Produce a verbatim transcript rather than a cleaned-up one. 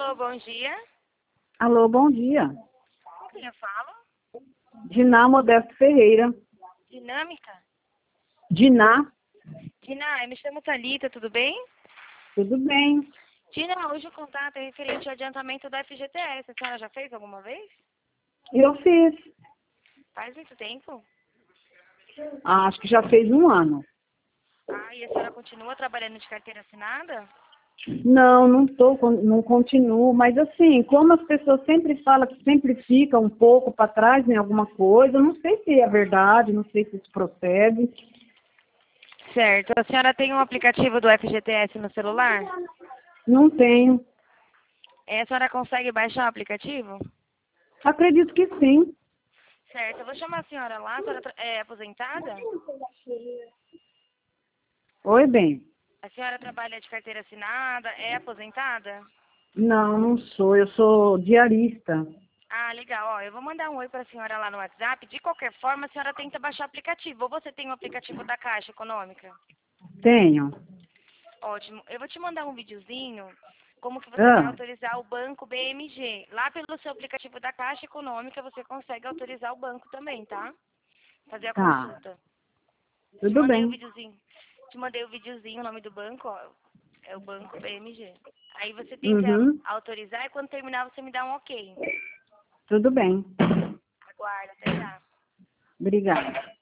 Alô, bom dia. Alô, bom dia. Com quem eu falo? Diná Modesto Ferreira. Dinâmica? Diná, Diná, eu me chamo Thalita, tudo bem? tudo bem? Diná, hoje o contato é referente ao adiantamento do F G T S. A senhora já fez alguma vez? Eu fiz. Faz muito tempo? Ah, acho que já fez um ano. Ah, e a senhora continua trabalhando de carteira assinada? Não, não tô, con- não continuo, mas assim, como as pessoas sempre falam que sempre fica um pouco para trás em alguma coisa, eu não sei se é verdade, não sei se isso procede. Certo. A senhora tem um aplicativo do F G T S no celular? Não tenho. É, a senhora consegue baixar o aplicativo? Acredito que sim. Certo. Eu vou chamar a senhora lá. A senhora tra- é aposentada? Oi, bem. A senhora trabalha de carteira assinada? É aposentada? Não, não sou, eu sou diarista. Ah, legal. Ó, eu vou mandar um oi para a senhora lá no WhatsApp. De qualquer forma, a senhora tenta baixar o aplicativo. Ou você tem o aplicativo da Caixa Econômica? Tenho. Ótimo. Eu vou te mandar um videozinho como que você vai Ah, autorizar o banco B M G. Lá pelo seu aplicativo da Caixa Econômica, você consegue autorizar o banco também, tá? Fazer a tá. consulta. Te Tudo mandei o bem. videozinho. Te mandei o videozinho, o nome do banco, ó. É o banco B M G. Aí você tenta Uhum. autorizar e quando terminar você me dá um ok. Tudo bem. Aguarda, até já. Obrigada.